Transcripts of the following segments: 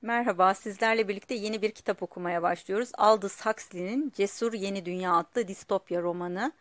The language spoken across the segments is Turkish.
Merhaba, sizlerle birlikte yeni bir kitap okumaya başlıyoruz. Aldous Huxley'nin Cesur Yeni Dünya adlı distopya romanı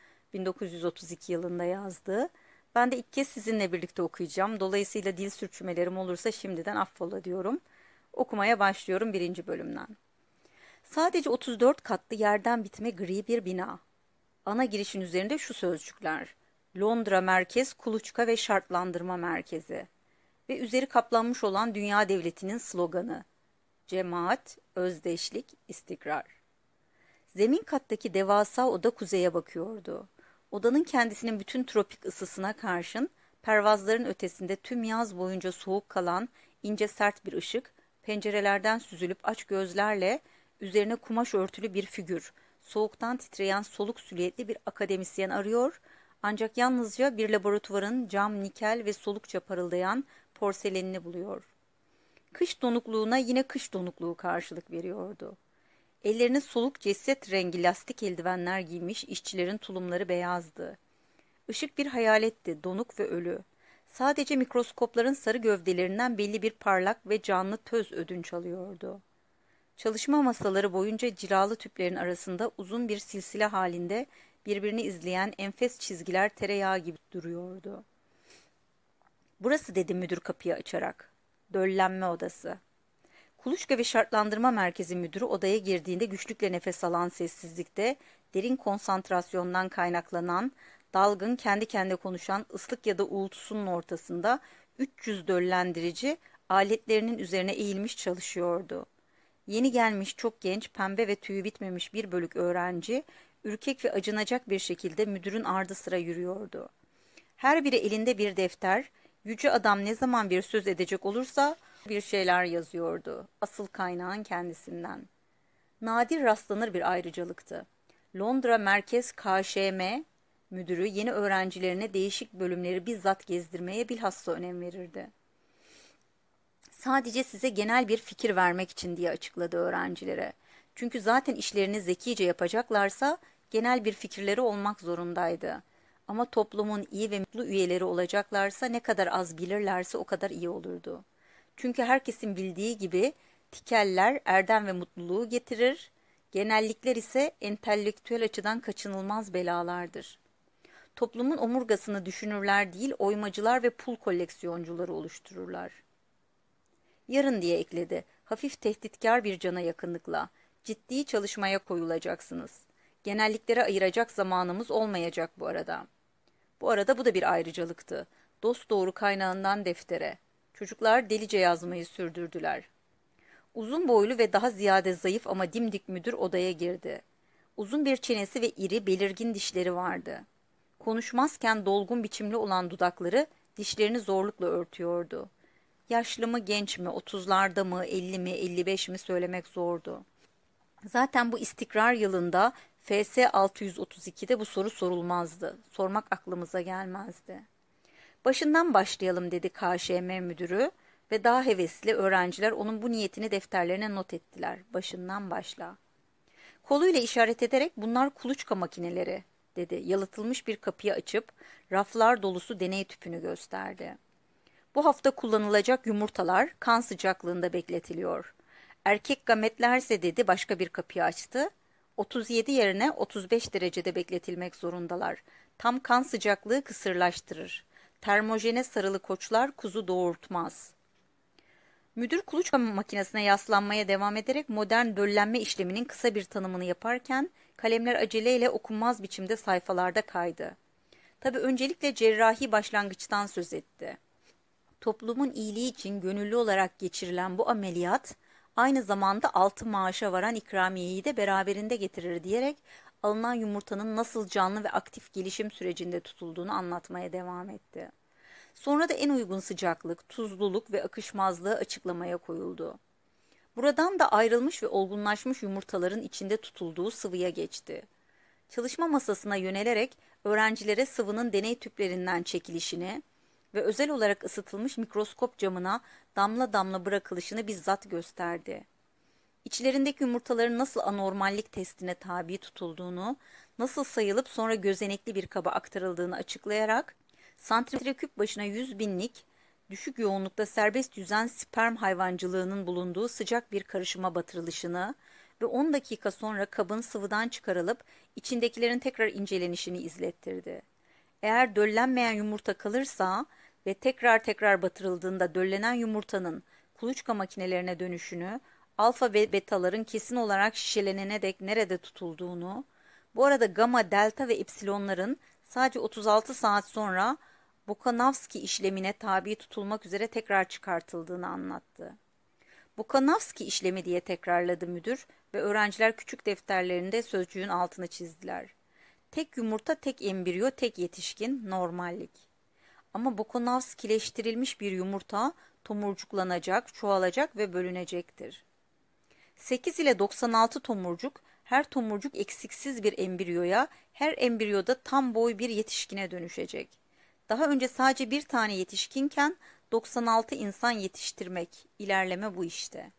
1932 yılında yazdığı. Ben de ilk kez sizinle birlikte okuyacağım. Dolayısıyla dil sürçmelerim olursa şimdiden affola diyorum. Okumaya başlıyorum birinci bölümden. Sadece 34 katlı yerden bitme gri bir bina. Ana girişin üzerinde şu sözcükler: Londra Merkez Kuluçka ve Şartlandırma Merkezi ve üzeri kaplanmış olan Dünya Devleti'nin sloganı: Cemaat, özdeşlik, istikrar. Zemin kattaki devasa oda kuzeye bakıyordu. Odanın kendisinin bütün tropik ısısına karşın pervazların ötesinde tüm yaz boyunca soğuk kalan ince sert bir ışık, pencerelerden süzülüp aç gözlerle üzerine kumaş örtülü bir figür, soğuktan titreyen soluk silüetli bir akademisyen arıyor, ancak yalnızca bir laboratuvarın cam, nikel ve solukça parıldayan porselenini buluyor. Kış donukluğuna yine kış donukluğu karşılık veriyordu. Ellerine soluk ceset rengi lastik eldivenler giymiş işçilerin tulumları beyazdı. Işık bir hayaletti, donuk ve ölü. Sadece mikroskopların sarı gövdelerinden belli bir parlak ve canlı töz ödünç alıyordu. Çalışma masaları boyunca cilalı tüplerin arasında uzun bir silsile halinde birbirini izleyen enfes çizgiler tereyağı gibi duruyordu. "Burası," dedi müdür kapıyı açarak. "Döllenme odası." Kuluçka ve Şartlandırma Merkezi müdürü odaya girdiğinde güçlükle nefes alan sessizlikte, derin konsantrasyondan kaynaklanan, dalgın, kendi kendine konuşan ıslık ya da uğultusunun ortasında 300 döllendirici aletlerinin üzerine eğilmiş çalışıyordu. Yeni gelmiş çok genç, pembe ve tüyü bitmemiş bir bölük öğrenci, ürkek ve acınacak bir şekilde müdürün ardı sıra yürüyordu. Her biri elinde bir defter, yüce adam ne zaman bir söz edecek olursa bir şeyler yazıyordu. Asıl kaynağın kendisinden. Nadir rastlanır bir ayrıcalıktı. Londra Merkez KŞM müdürü yeni öğrencilerine değişik bölümleri bizzat gezdirmeye bilhassa önem verirdi. "Sadece size genel bir fikir vermek için," diye açıkladı öğrencilere. Çünkü zaten işlerini zekice yapacaklarsa genel bir fikirleri olmak zorundaydı. Ama toplumun iyi ve mutlu üyeleri olacaklarsa ne kadar az bilirlerse o kadar iyi olurdu. Çünkü herkesin bildiği gibi tikeller erdem ve mutluluğu getirir, genellikler ise entelektüel açıdan kaçınılmaz belalardır. Toplumun omurgasını düşünürler değil, oymacılar ve pul koleksiyoncuları oluştururlar. "Yarın," diye ekledi, hafif tehditkar bir cana yakınlıkla, "ciddi çalışmaya koyulacaksınız. Genelliklere ayıracak zamanımız olmayacak bu arada." Bu arada bu da bir ayrıcalıktı. Dosdoğru kaynağından deftere. Çocuklar delice yazmayı sürdürdüler. Uzun boylu ve daha ziyade zayıf ama dimdik müdür odaya girdi. Uzun bir çenesi ve iri, belirgin dişleri vardı. Konuşmazken dolgun biçimli olan dudakları dişlerini zorlukla örtüyordu. Yaşlı mı, genç mi, 30'larda mı, 50 mi, 55 mi söylemek zordu. Zaten bu istikrar yılında FS 632'de bu soru sorulmazdı. Sormak aklımıza gelmezdi. "Başından başlayalım," dedi KŞM müdürü ve daha hevesli öğrenciler onun bu niyetini defterlerine not ettiler. "Başından başla." Koluyla işaret ederek, "Bunlar kuluçka makineleri," dedi. Yalıtılmış bir kapıyı açıp raflar dolusu deney tüpünü gösterdi. "Bu hafta kullanılacak yumurtalar kan sıcaklığında bekletiliyor. Erkek gametlerse," dedi, başka bir kapıyı açtı, "37 yerine 35 derecede bekletilmek zorundalar. Tam kan sıcaklığı kısırlaştırır. Termojene sarılı koçlar kuzu doğurtmaz." Müdür kuluçka makinesine yaslanmaya devam ederek modern döllenme işleminin kısa bir tanımını yaparken kalemler aceleyle okunmaz biçimde sayfalarda kaydı. Tabii öncelikle cerrahi başlangıçtan söz etti. Toplumun iyiliği için gönüllü olarak geçirilen bu ameliyat aynı zamanda 6 maaşa varan ikramiyeyi de beraberinde getirir diyerek alınan yumurtanın nasıl canlı ve aktif gelişim sürecinde tutulduğunu anlatmaya devam etti. Sonra da en uygun sıcaklık, tuzluluk ve akışmazlığı açıklamaya koyuldu. Buradan da ayrılmış ve olgunlaşmış yumurtaların içinde tutulduğu sıvıya geçti. Çalışma masasına yönelerek öğrencilere sıvının deney tüplerinden çekilişini ve özel olarak ısıtılmış mikroskop camına damla damla bırakılışını bizzat gösterdi. İçlerindeki yumurtaların nasıl anormallik testine tabi tutulduğunu, nasıl sayılıp sonra gözenekli bir kaba aktarıldığını açıklayarak santrifüj başına 100 binlik düşük yoğunlukta serbest yüzen sperm hayvancılığının bulunduğu sıcak bir karışıma batırılışını ve 10 dakika sonra kabın sıvıdan çıkarılıp içindekilerin tekrar incelenişini izlettirdi. Eğer döllenmeyen yumurta kalırsa ve tekrar tekrar batırıldığında döllenen yumurtanın kuluçka makinelerine dönüşünü, alfa ve betaların kesin olarak şişelenene dek nerede tutulduğunu, bu arada gamma, delta ve epsilonların sadece 36 saat sonra Bokanovski işlemine tabi tutulmak üzere tekrar çıkartıldığını anlattı. Bokanovski işlemi diye tekrarladı müdür ve öğrenciler küçük defterlerinde sözcüğün altını çizdiler. Tek yumurta, tek embriyo, tek yetişkin, normallik. Ama Bokanovskileştirilmiş bir yumurta tomurcuklanacak, çoğalacak ve bölünecektir. 8 ile 96 tomurcuk, her tomurcuk eksiksiz bir embriyoya, her embriyoda tam boy bir yetişkine dönüşecek. Daha önce sadece bir tane yetişkinken 96 insan yetiştirmek, ilerleme bu işte.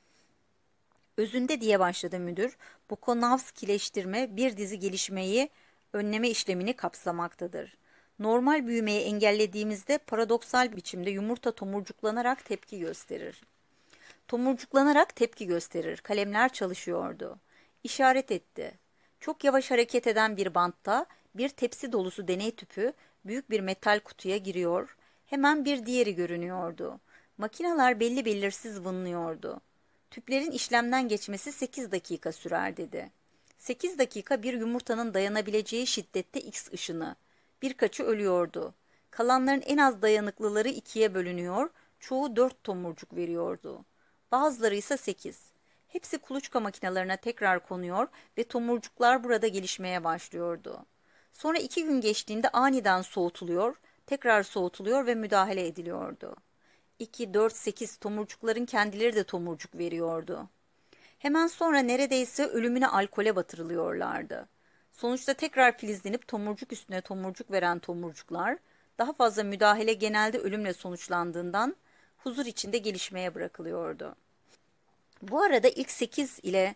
Özünde diye başladı müdür, Bokanovskileştirme bir dizi gelişmeyi önleme işlemini kapsamaktadır. Normal büyümeyi engellediğimizde paradoksal biçimde yumurta tomurcuklanarak tepki gösterir. Tomurcuklanarak tepki gösterir. Kalemler çalışıyordu. İşaret etti. Çok yavaş hareket eden bir bantta bir tepsi dolusu deney tüpü büyük bir metal kutuya giriyor. Hemen bir diğeri görünüyordu. Makineler belli belirsiz vınlıyordu. Tüplerin işlemden geçmesi 8 dakika sürer dedi. 8 dakika bir yumurtanın dayanabileceği şiddette X ışını. Birkaçı ölüyordu. Kalanların en az dayanıklıları 2'ye bölünüyor, çoğu 4 tomurcuk veriyordu. Bazıları ise 8. Hepsi kuluçka makinelerine tekrar konuyor ve tomurcuklar burada gelişmeye başlıyordu. Sonra 2 gün geçtiğinde aniden soğutuluyor, tekrar soğutuluyor ve müdahale ediliyordu. 2, 4, 8 tomurcukların kendileri de tomurcuk veriyordu. Hemen sonra neredeyse ölümüne alkole batırılıyorlardı. Sonuçta tekrar filizlenip tomurcuk üstüne tomurcuk veren tomurcuklar, daha fazla müdahale genelde ölümle sonuçlandığından huzur içinde gelişmeye bırakılıyordu. Bu arada ilk 8 ile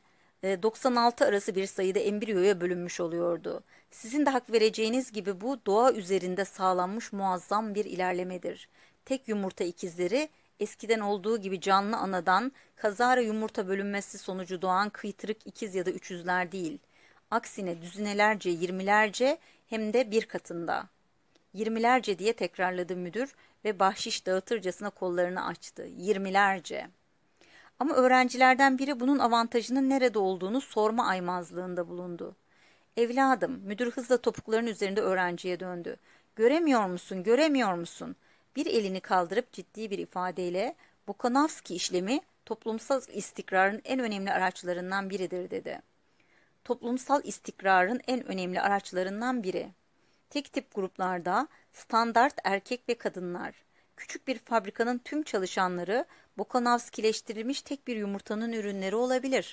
96 arası bir sayıda embriyoya bölünmüş oluyordu. Sizin de hak vereceğiniz gibi bu doğa üzerinde sağlanmış muazzam bir ilerlemedir. Tek yumurta ikizleri eskiden olduğu gibi canlı anadan kazara yumurta bölünmesi sonucu doğan kıytırık ikiz ya da üçüzler değil. Aksine düzinelerce, yirmilerce hem de bir katında. 20'lerce diye tekrarladı müdür ve bahşiş dağıtırcasına kollarını açtı. 20'lerce. Ama öğrencilerden biri bunun avantajının nerede olduğunu sorma aymazlığında bulundu. Evladım, müdür hızla topuklarının üzerinde öğrenciye döndü. Göremiyor musun, göremiyor musun? Bir elini kaldırıp ciddi bir ifadeyle Bokanovski işlemi toplumsal istikrarın en önemli araçlarından biridir dedi. Toplumsal istikrarın en önemli araçlarından biri. Tek tip gruplarda standart erkek ve kadınlar, küçük bir fabrikanın tüm çalışanları Bokanovskileştirilmiş tek bir yumurtanın ürünleri olabilir.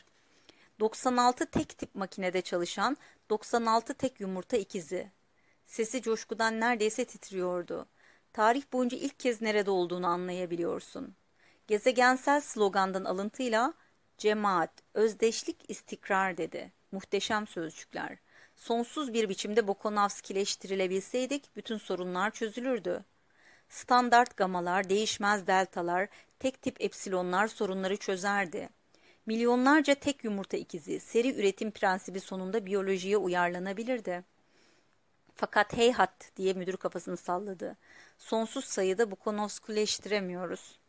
96 tek tip makinede çalışan 96 tek yumurta ikizi. Sesi coşkudan neredeyse titriyordu. Tarih boyunca ilk kez nerede olduğunu anlayabiliyorsun. Gezegensel slogandan alıntıyla cemaat, özdeşlik, istikrar dedi. Muhteşem sözcükler. Sonsuz bir biçimde Bokanovskileştirilebilseydik bütün sorunlar çözülürdü. Standart gamalar, değişmez deltalar, tek tip epsilonlar sorunları çözerdi. Milyonlarca tek yumurta ikizi, seri üretim prensibi sonunda biyolojiye uyarlanabilirdi. Fakat heyhat diye müdür kafasını salladı. Sonsuz sayıda Bokanovskileştiremiyoruz.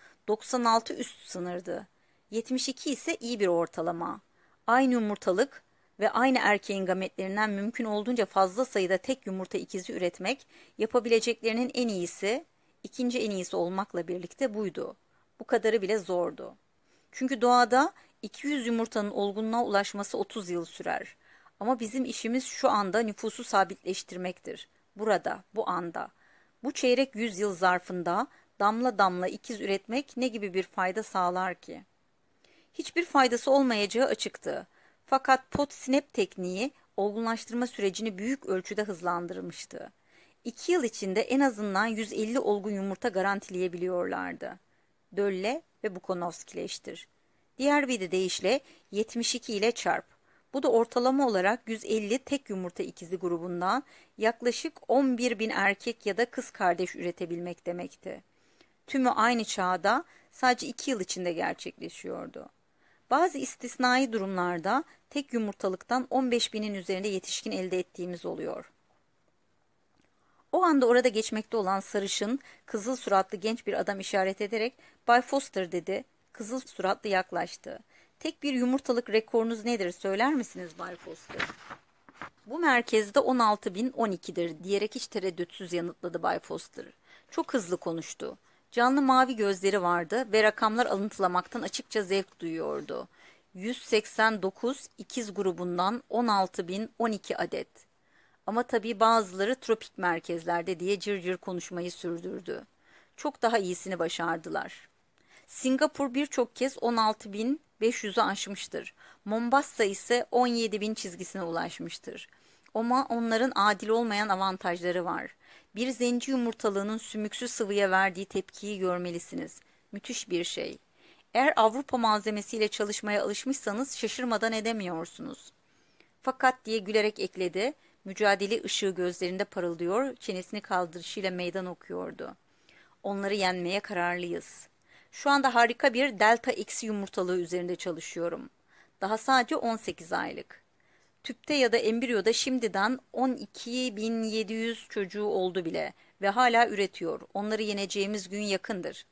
96 üst sınırdı. 72 ise iyi bir ortalama. Aynı yumurtalık ve aynı erkeğin gametlerinden mümkün olduğunca fazla sayıda tek yumurta ikizi üretmek, yapabileceklerinin en iyisi, ikinci en iyisi olmakla birlikte buydu. Bu kadarı bile zordu. Çünkü doğada 200 yumurtanın olgunluğa ulaşması 30 yıl sürer. Ama bizim işimiz şu anda nüfusu sabitleştirmektir. Burada, bu anda. Bu çeyrek yüzyıl zarfında damla damla ikiz üretmek ne gibi bir fayda sağlar ki? Hiçbir faydası olmayacağı açıktı. Fakat Pot-Snap tekniği olgunlaştırma sürecini büyük ölçüde hızlandırmıştı. 2 yıl içinde en azından 150 olgun yumurta garantileyebiliyorlardı. Dölle ve Bokanovskileştir. Diğer bir deyişle 72 ile çarp. Bu da ortalama olarak 150 tek yumurta ikizi grubundan yaklaşık 11.000 erkek ya da kız kardeş üretebilmek demekti. Tümü aynı çağda, sadece 2 yıl içinde gerçekleşiyordu. Bazı istisnai durumlarda tek yumurtalıktan 15 binin üzerinde yetişkin elde ettiğimiz oluyor. O anda orada geçmekte olan sarışın, kızıl suratlı genç bir adam işaret ederek "Bay Foster" dedi. Kızıl suratlı yaklaştı. "Tek bir yumurtalık rekorunuz nedir, söyler misiniz Bay Foster?" "Bu merkezde 16.012'dir" diyerek hiç tereddütsüz yanıtladı Bay Foster. Çok hızlı konuştu. Canlı mavi gözleri vardı ve rakamlar alıntılamaktan açıkça zevk duyuyordu. 189 ikiz grubundan 16.012 adet. Ama tabii bazıları tropik merkezlerde diye cır cır konuşmayı sürdürdü. Çok daha iyisini başardılar. Singapur birçok kez 16.500'ü aşmıştır. Mombasa ise 17.000 çizgisine ulaşmıştır. Ama onların adil olmayan avantajları var. Bir zenci yumurtalığının sümüksü sıvıya verdiği tepkiyi görmelisiniz. Müthiş bir şey. Eğer Avrupa malzemesiyle çalışmaya alışmışsanız şaşırmadan edemiyorsunuz. "Fakat" diye gülerek ekledi. Mücadele ışığı gözlerinde parıldıyor, çenesini kaldırışıyla meydan okuyordu. "Onları yenmeye kararlıyız. Şu anda harika bir delta eksi yumurtalığı üzerinde çalışıyorum. Daha sadece 18 aylık. Tüpte ya da embriyoda şimdiden 12.700 çocuğu oldu bile ve hala üretiyor. Onları yeneceğimiz gün yakındır."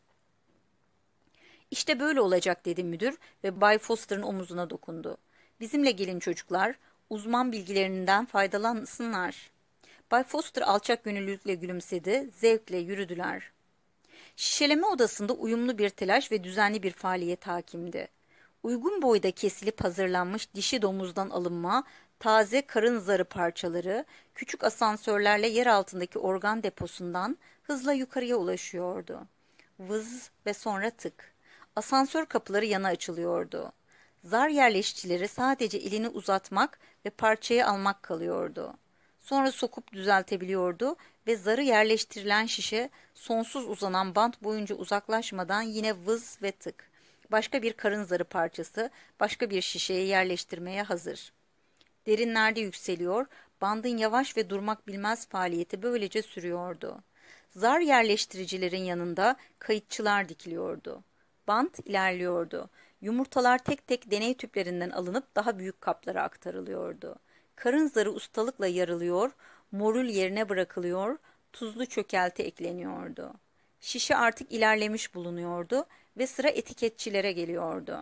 "İşte böyle olacak" dedi müdür ve Bay Foster'ın omuzuna dokundu. "Bizimle gelin çocuklar, uzman bilgilerinden faydalansınlar." Bay Foster alçak gönüllülükle gülümsedi, zevkle yürüdüler. Şişeleme odasında uyumlu bir telaş ve düzenli bir faaliyet hakimdi. Uygun boyda kesilip hazırlanmış dişi domuzdan alınma, taze karın zarı parçaları, küçük asansörlerle yer altındaki organ deposundan hızla yukarıya ulaşıyordu. Vız ve sonra tık. Asansör kapıları yana açılıyordu. Zar yerleşicileri sadece elini uzatmak ve parçayı almak kalıyordu. Sonra sokup düzeltebiliyordu ve zarı yerleştirilen şişe sonsuz uzanan bant boyunca uzaklaşmadan yine vız ve tık. Başka bir karın zarı parçası başka bir şişeye yerleştirmeye hazır. Derinlerde yükseliyor, bandın yavaş ve durmak bilmez faaliyeti böylece sürüyordu. Zar yerleştiricilerin yanında kayıtçılar dikiliyordu. Bant ilerliyordu. Yumurtalar tek tek deney tüplerinden alınıp daha büyük kaplara aktarılıyordu. Karın zarı ustalıkla yarılıyor, morul yerine bırakılıyor, tuzlu çökelti ekleniyordu. Şişe artık ilerlemiş bulunuyordu ve sıra etiketçilere geliyordu.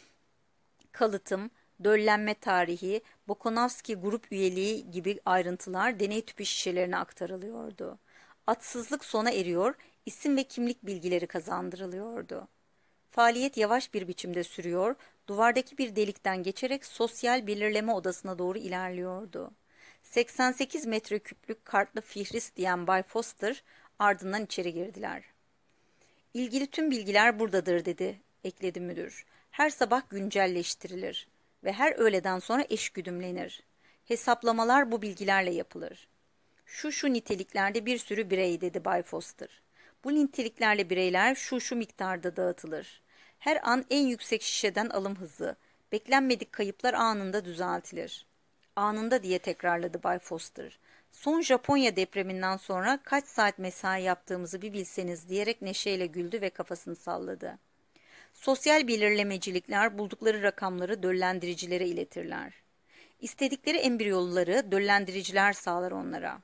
Kalıtım, döllenme tarihi, Bokonavski grup üyeliği gibi ayrıntılar deney tüpü şişelerine aktarılıyordu. Atsızlık sona eriyor, isim ve kimlik bilgileri kazandırılıyordu. Faaliyet yavaş bir biçimde sürüyor, duvardaki bir delikten geçerek sosyal belirleme odasına doğru ilerliyordu. 88 metreküplük kartlı fihris diyen Bay Foster ardından içeri girdiler. "İlgili tüm bilgiler buradadır" dedi, ekledi müdür. "Her sabah güncelleştirilir ve her öğleden sonra eşgüdümlenir. Hesaplamalar bu bilgilerle yapılır." Şu niteliklerde bir sürü birey" dedi Bay Foster. "Bu niteliklerle bireyler şu miktarda dağıtılır. Her an en yüksek şişeden alım hızı, beklenmedik kayıplar anında düzeltilir." "Anında" diye tekrarladı Bay Foster. "Son Japonya depreminden sonra kaç saat mesai yaptığımızı bir bilseniz" diyerek neşeyle güldü ve kafasını salladı. "Sosyal belirlemecilikler buldukları rakamları döllendiricilere iletirler. İstedikleri embriyoları döllendiriciler sağlar onlara.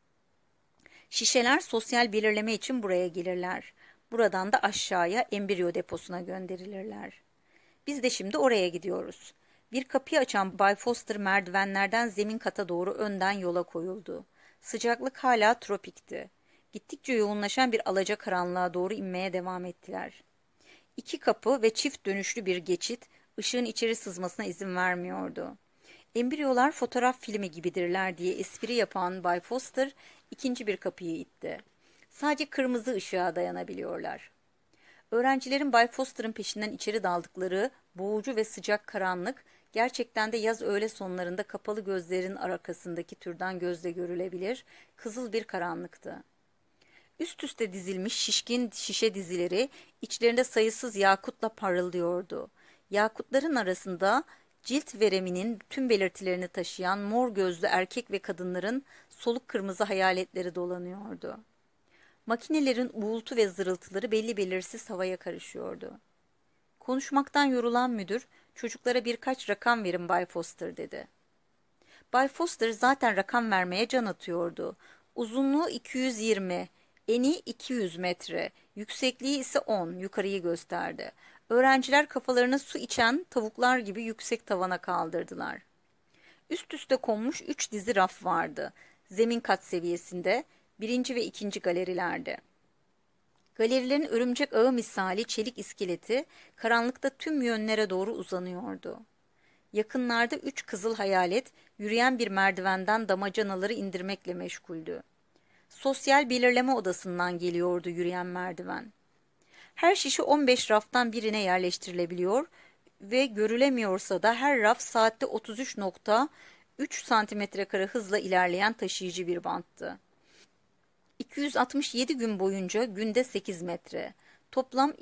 Şişeler sosyal belirleme için buraya gelirler. Buradan da aşağıya embriyo deposuna gönderilirler. Biz de şimdi oraya gidiyoruz." Bir kapıyı açan Bay Foster merdivenlerden zemin kata doğru önden yola koyuldu. Sıcaklık hala tropikti. Gittikçe yoğunlaşan bir alacakaranlığa doğru inmeye devam ettiler. 2 kapı ve çift dönüşlü bir geçit ışığın içeri sızmasına izin vermiyordu. "Embriyolar fotoğraf filmi gibidirler" diye espri yapan Bay Foster ikinci bir kapıyı itti. "Sadece kırmızı ışığa dayanabiliyorlar." Öğrencilerin Bay Foster'ın peşinden içeri daldıkları boğucu ve sıcak karanlık, gerçekten de yaz öğle sonlarında kapalı gözlerin arkasındaki türden gözle görülebilir, kızıl bir karanlıktı. Üst üste dizilmiş şişkin şişe dizileri içlerinde sayısız yakutla parıldıyordu. Yakutların arasında cilt vereminin tüm belirtilerini taşıyan mor gözlü erkek ve kadınların soluk kırmızı hayaletleri dolanıyordu. Makinelerin uğultu ve zırıltıları belli belirsiz havaya karışıyordu. Konuşmaktan yorulan müdür, çocuklara birkaç rakam verin Bay Foster dedi. Bay Foster zaten rakam vermeye can atıyordu. Uzunluğu 220, eni 200 metre, yüksekliği ise 10, yukarıyı gösterdi. Öğrenciler kafalarını su içen tavuklar gibi yüksek tavana kaldırdılar. Üst üste konmuş 3 dizi raf vardı. Zemin kat seviyesinde, birinci ve ikinci galerilerde. Galerilerin örümcek ağı misali çelik iskeleti karanlıkta tüm yönlere doğru uzanıyordu. Yakınlarda 3 kızıl hayalet yürüyen bir merdivenden damacanaları indirmekle meşguldü. Sosyal belirleme odasından geliyordu yürüyen merdiven. Her şişe 15 raftan birine yerleştirilebiliyor ve görülemiyorsa da her raf saatte 33,3 santimetre kare hızla ilerleyen taşıyıcı bir banttı. 267 gün boyunca günde 8 metre, toplam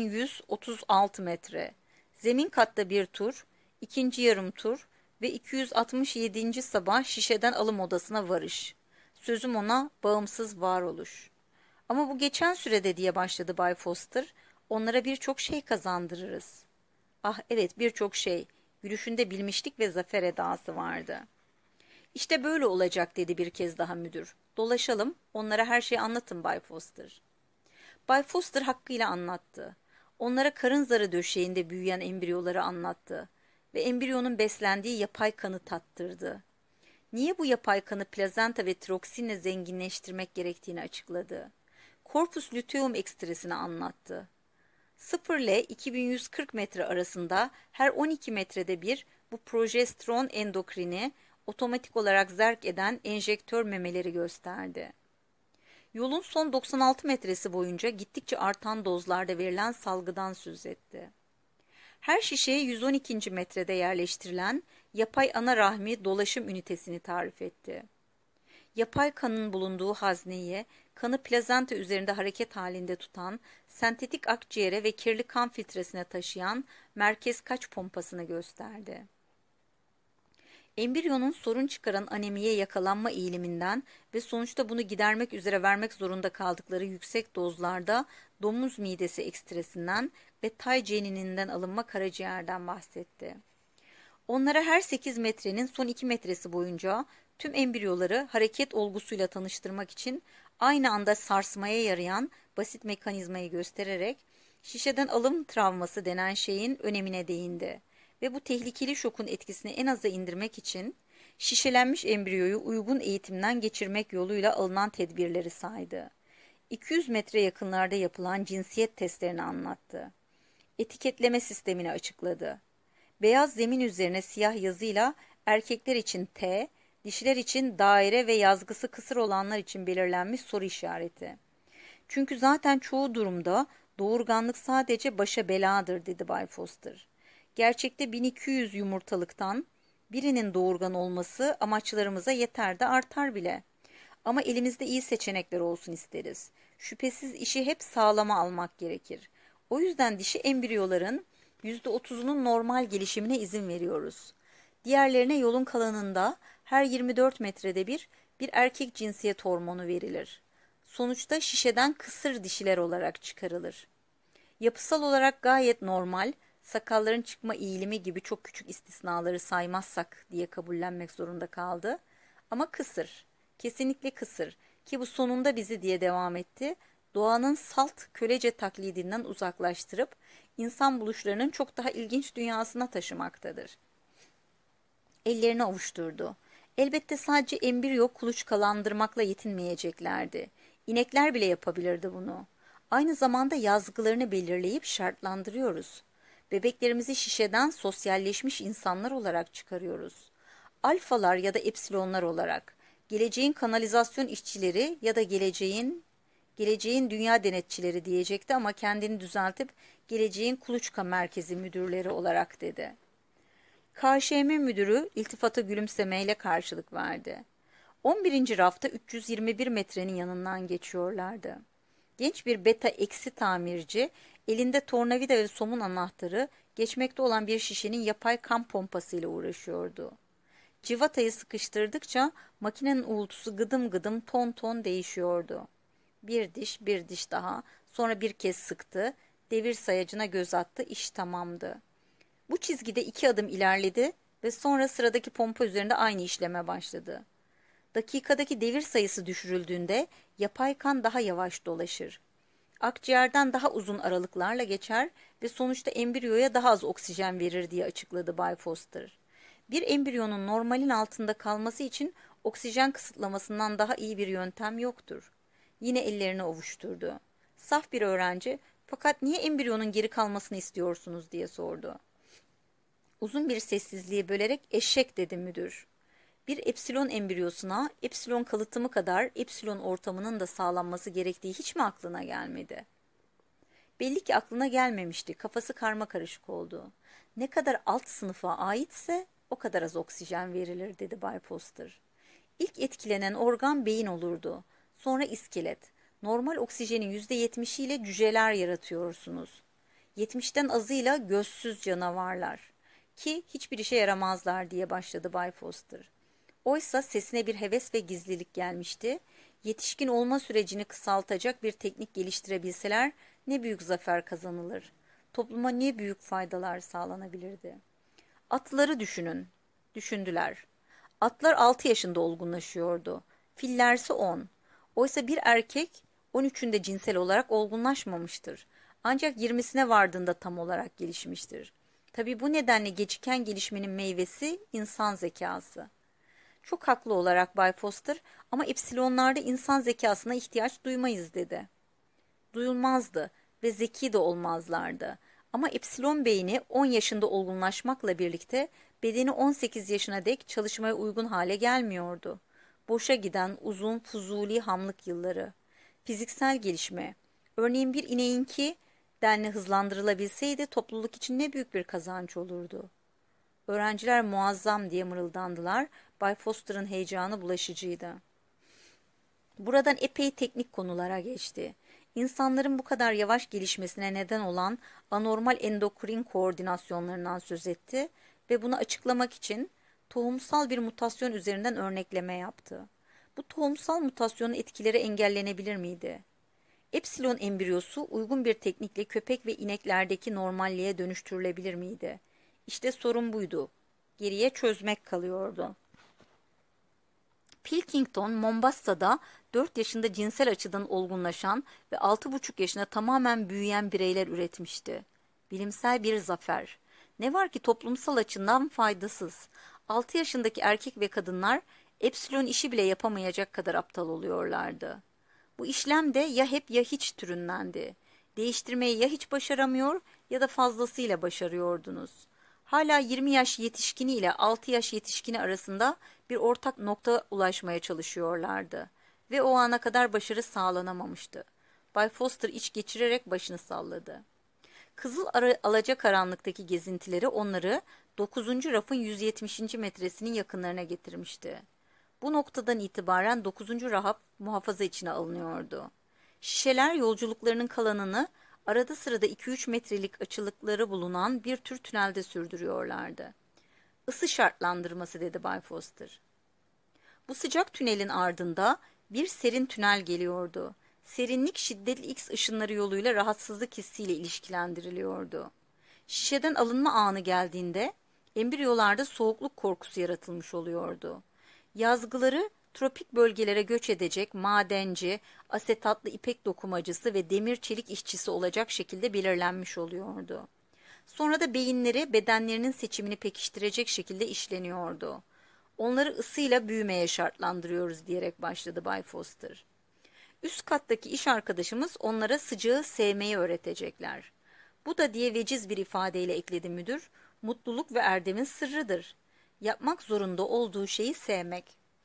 2136 metre. Zemin katta bir tur, ikinci yarım tur ve 267. sabah şişeden alım odasına varış. Sözüm ona bağımsız varoluş. Ama bu geçen sürede diye başladı Bay Foster. Onlara birçok şey kazandırırız. Ah evet birçok şey. Gülüşünde bilmişlik ve zafer edası vardı. İşte böyle olacak dedi bir kez daha müdür. Dolaşalım, onlara her şeyi anlatın Bay Foster. Bay Foster hakkıyla anlattı. Onlara karın zarı döşeğinde büyüyen embriyoları anlattı ve embriyonun beslendiği yapay kanı tattırdı. Niye bu yapay kanı plazenta ve tiroksinle zenginleştirmek gerektiğini açıkladı. Corpus luteum ekstresini anlattı. 0 ile 2140 metre arasında her 12 metrede bir bu progesteron endokrini otomatik olarak zerk eden enjektör memeleri gösterdi. Yolun son 96 metresi boyunca gittikçe artan dozlarda verilen salgıdan söz etti. Her şişeye 112. metrede yerleştirilen yapay ana rahmi dolaşım ünitesini tarif etti. Yapay kanın bulunduğu hazneyi, kanı plazenta üzerinde hareket halinde tutan, sentetik akciğere ve kirli kan filtresine taşıyan merkez kaç pompasını gösterdi. Embriyonun sorun çıkaran anemiye yakalanma eğiliminden ve sonuçta bunu gidermek üzere vermek zorunda kaldıkları yüksek dozlarda domuz midesi ekstresinden ve tay cenininden alınma karaciğerden bahsetti. Onlara her 8 metrenin son 2 metresi boyunca tüm embriyoları hareket olgusuyla tanıştırmak için aynı anda sarsmaya yarayan basit mekanizmayı göstererek şişeden alım travması denen şeyin önemine değindi ve bu tehlikeli şokun etkisini en aza indirmek için şişelenmiş embriyoyu uygun eğitimden geçirmek yoluyla alınan tedbirleri saydı. 200 metre yakınlarda yapılan cinsiyet testlerini anlattı. Etiketleme sistemini açıkladı. Beyaz zemin üzerine siyah yazıyla erkekler için T, dişiler için daire ve yazgısı kısır olanlar için belirlenmiş soru işareti. Çünkü zaten çoğu durumda doğurganlık sadece başa beladır dedi Bay Foster. Gerçekte 1200 yumurtalıktan birinin doğurgan olması amaçlarımıza yeter de artar bile. Ama elimizde iyi seçenekler olsun isteriz. Şüphesiz işi hep sağlama almak gerekir. O yüzden dişi embriyoların %30'unun normal gelişimine izin veriyoruz. Diğerlerine yolun kalanında her 24 metrede bir erkek cinsiyet hormonu verilir. Sonuçta şişeden kısır dişiler olarak çıkarılır. Yapısal olarak gayet normal, sakalların çıkma eğilimi gibi çok küçük istisnaları saymazsak diye kabullenmek zorunda kaldı. Ama kısır, kesinlikle kısır ki bu sonunda bizi diye devam etti. Doğanın salt kölece taklidinden uzaklaştırıp insan buluşlarının çok daha ilginç dünyasına taşımaktadır. Ellerini ovuşturdu. Elbette sadece embriyo kuluçkalandırmakla yetinmeyeceklerdi. İnekler bile yapabilirdi bunu. Aynı zamanda yazgılarını belirleyip şartlandırıyoruz. Bebeklerimizi şişeden sosyalleşmiş insanlar olarak çıkarıyoruz. Alfalar ya da epsilonlar olarak, geleceğin kanalizasyon işçileri ya da geleceğin dünya denetçileri diyecekti ama kendini düzeltip geleceğin kuluçka merkezi müdürleri olarak dedi. KŞM müdürü iltifata gülümsemeyle karşılık verdi. 11. rafta 321 metrenin yanından geçiyorlardı. Genç bir beta eksi tamirci elinde tornavida ve somun anahtarı geçmekte olan bir şişenin yapay kan pompasıyla uğraşıyordu. Civatayı sıkıştırdıkça makinenin uğultusu gıdım gıdım ton ton değişiyordu. Bir diş, bir diş daha. Sonra bir kez sıktı. Devir sayacına göz attı. İş tamamdı. Bu çizgide 2 adım ilerledi ve sonra sıradaki pompa üzerinde aynı işleme başladı. Dakikadaki devir sayısı düşürüldüğünde yapay kan daha yavaş dolaşır. Akciğerden daha uzun aralıklarla geçer ve sonuçta embriyoya daha az oksijen verir diye açıkladı Bay Foster. Bir embriyonun normalin altında kalması için oksijen kısıtlamasından daha iyi bir yöntem yoktur. Yine ellerini ovuşturdu. Saf bir öğrenci, fakat niye embriyonun geri kalmasını istiyorsunuz diye sordu. Uzun bir sessizliği bölerek eşek dedi müdür. Bir epsilon embriyosuna epsilon kalıtımı kadar epsilon ortamının da sağlanması gerektiği hiç mi aklına gelmedi? Belli ki aklına gelmemişti. Kafası karmakarışık oldu. Ne kadar alt sınıfa aitse o kadar az oksijen verilir dedi Bay Foster. İlk etkilenen organ beyin olurdu. Sonra iskelet. Normal oksijenin %70'iyle cüceler yaratıyorsunuz. 70'ten azıyla gözsüz canavarlar. Ki hiçbir işe yaramazlar diye başladı Bay Foster. Oysa sesine bir heves ve gizlilik gelmişti. Yetişkin olma sürecini kısaltacak bir teknik geliştirebilseler ne büyük zafer kazanılır. Topluma ne büyük faydalar sağlanabilirdi. Atları düşünün. Düşündüler. Atlar 6 yaşında olgunlaşıyordu. Fillerse 10. Oysa bir erkek 13'ünde cinsel olarak olgunlaşmamıştır. Ancak 20'sine vardığında tam olarak gelişmiştir. Tabii bu nedenle geciken gelişmenin meyvesi insan zekası. Çok haklı olarak Bay Foster, ama epsilonlarda insan zekasına ihtiyaç duymayız dedi. Duyulmazdı ve zeki de olmazlardı. Ama epsilon beyni 10 yaşında olgunlaşmakla birlikte bedeni 18 yaşına dek çalışmaya uygun hale gelmiyordu. Boşa giden uzun fuzuli hamlık yılları. Fiziksel gelişme. Örneğin bir ineğinki denli hızlandırılabilseydi topluluk için ne büyük bir kazanç olurdu. Öğrenciler muazzam diye mırıldandılar. Bay Foster'ın heyecanı bulaşıcıydı. Buradan epey teknik konulara geçti. İnsanların bu kadar yavaş gelişmesine neden olan anormal endokrin koordinasyonlarından söz etti ve bunu açıklamak için tohumsal bir mutasyon üzerinden örnekleme yaptı. Bu tohumsal mutasyonun etkileri engellenebilir miydi? Epsilon embriyosu uygun bir teknikle köpek ve ineklerdeki normalliğe dönüştürülebilir miydi? İşte sorun buydu. Geriye çözmek kalıyordu. Pilkington, Mombasa'da 4 yaşında cinsel açıdan olgunlaşan ve 6,5 yaşında tamamen büyüyen bireyler üretmişti. Bilimsel bir zafer. Ne var ki toplumsal açıdan faydasız. 6 yaşındaki erkek ve kadınlar epsilon işi bile yapamayacak kadar aptal oluyorlardı. Bu işlem de ya hep ya hiç türündendi. Değiştirmeyi ya hiç başaramıyor ya da fazlasıyla başarıyordunuz. Hala 20 yaş yetişkini ile 6 yaş yetişkini arasında bir ortak nokta ulaşmaya çalışıyorlardı. Ve o ana kadar başarı sağlanamamıştı. Bay Foster iç geçirerek başını salladı. Kızıl alacakaranlıktaki gezintileri onları 9. rafın 170. metresinin yakınlarına getirmişti. Bu noktadan itibaren 9. rahap muhafaza içine alınıyordu. Şişeler yolculuklarının kalanını arada sırada 2-3 metrelik açılıkları bulunan bir tür tünelde sürdürüyorlardı. Isı şartlandırması dedi Bay Foster. Bu sıcak tünelin ardında bir serin tünel geliyordu. Serinlik şiddetli X ışınları yoluyla rahatsızlık hissiyle ilişkilendiriliyordu. Şişeden alınma anı geldiğinde embriyolarda soğukluk korkusu yaratılmış oluyordu. Yazgıları tropik bölgelere göç edecek madenci, asetatlı ipek dokumacısı ve demir çelik işçisi olacak şekilde belirlenmiş oluyordu. Sonra da beyinleri bedenlerinin seçimini pekiştirecek şekilde işleniyordu. Onları ısıyla büyümeye şartlandırıyoruz diyerek başladı Bay Foster. Üst kattaki iş arkadaşımız onlara sıcağı sevmeyi öğretecekler. Bu da diye veciz bir ifadeyle ekledi müdür, mutluluk ve erdemin sırrıdır. Yapmak zorunda olduğu şeyi sevmek.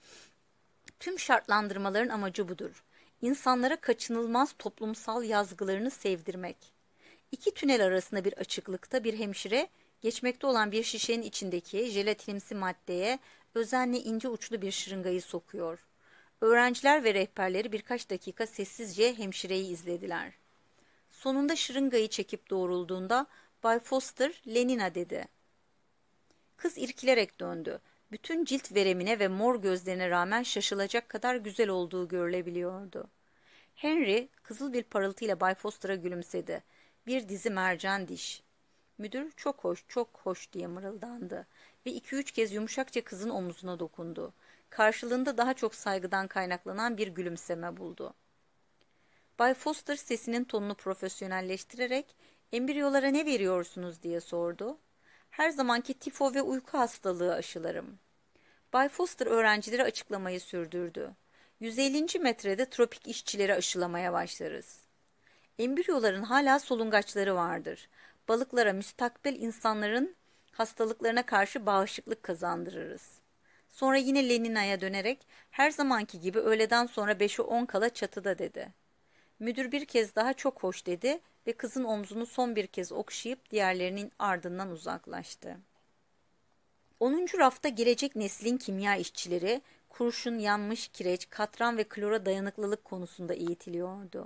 Tüm şartlandırmaların amacı budur. İnsanlara kaçınılmaz toplumsal yazgılarını sevdirmek. İki tünel arasında bir açıklıkta bir hemşire, geçmekte olan bir şişenin içindeki jelatinimsi maddeye özenle ince uçlu bir şırıngayı sokuyor. Öğrenciler ve rehberleri birkaç dakika sessizce hemşireyi izlediler. Sonunda şırıngayı çekip doğrulduğunda Bay Foster, "Lenina" dedi. Kız irkilerek döndü. Bütün cilt veremine ve mor gözlerine rağmen şaşılacak kadar güzel olduğu görülebiliyordu. Henry kızıl bir parıltıyla Bay Foster'a gülümsedi. Bir dizi mercan diş. Müdür çok hoş, çok hoş diye mırıldandı ve iki üç kez yumuşakça kızın omuzuna dokundu. Karşılığında daha çok saygıdan kaynaklanan bir gülümseme buldu. Bay Foster sesinin tonunu profesyonelleştirerek "Embriyolara ne veriyorsunuz?" diye sordu. "Her zamanki tifo ve uyku hastalığı aşılarım." Bay Foster öğrencilere açıklamayı sürdürdü. 150. metrede tropik işçileri aşılamaya başlarız. Embriyoların hala solungaçları vardır. Balıklara müstakbel insanların hastalıklarına karşı bağışıklık kazandırırız. Sonra yine Lenina'ya dönerek her zamanki gibi öğleden sonra 5'e 10 kala çatıda dedi. Müdür bir kez daha çok hoş dedi ve kızın omzunu son bir kez okşayıp diğerlerinin ardından uzaklaştı. 10. rafta gelecek neslin kimya işçileri kurşun, yanmış kireç, katran ve klora dayanıklılık konusunda eğitiliyordu.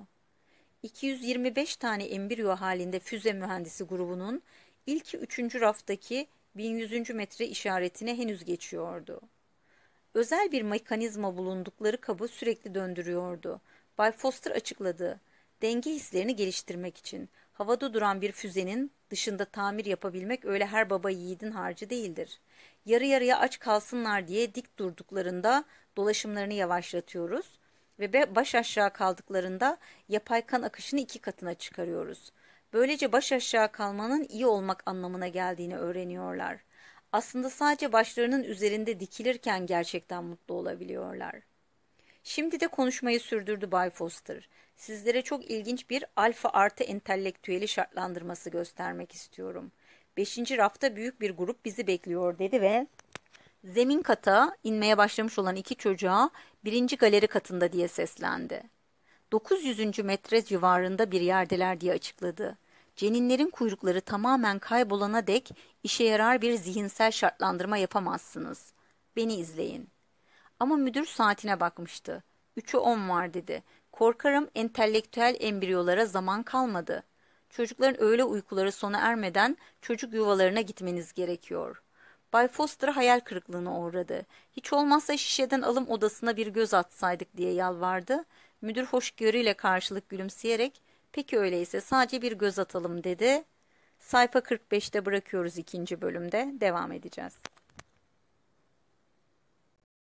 225 tane embriyo halinde füze mühendisi grubunun ilki 3. raftaki 1100. metre işaretine henüz geçiyordu. Özel bir mekanizma bulundukları kabı sürekli döndürüyordu. Bay Foster açıkladı. Denge hislerini geliştirmek için havada duran bir füzenin dışında tamir yapabilmek öyle her baba yiğidin harcı değildir. Yarı yarıya aç kalsınlar diye dik durduklarında dolaşımlarını yavaşlatıyoruz ve baş aşağı kaldıklarında yapay kan akışını 2 katına çıkarıyoruz. Böylece baş aşağı kalmanın iyi olmak anlamına geldiğini öğreniyorlar. Aslında sadece başlarının üzerinde dikilirken gerçekten mutlu olabiliyorlar. Şimdi de konuşmayı sürdürdü Bay Foster. Sizlere çok ilginç bir alfa artı entelektüeli şartlandırması göstermek istiyorum. 5. rafta büyük bir grup bizi bekliyor dedi ve zemin kata inmeye başlamış olan 2 çocuğa 1. galeri katında diye seslendi. 900. metre civarında bir yerdeler diye açıkladı. Ceninlerin kuyrukları tamamen kaybolana dek işe yarar bir zihinsel şartlandırma yapamazsınız. Beni izleyin. Ama müdür saatine bakmıştı. 3'ü 10 var dedi. Korkarım entelektüel embriyolara zaman kalmadı. Çocukların öğle uykuları sona ermeden çocuk yuvalarına gitmeniz gerekiyor. Bay Foster hayal kırıklığına uğradı. Hiç olmazsa şişeden alım odasına bir göz atsaydık diye yalvardı. Müdür hoşgörüyle karşılık gülümseyerek peki öyleyse sadece bir göz atalım dedi. Sayfa 45'te bırakıyoruz, 2. bölümde devam edeceğiz.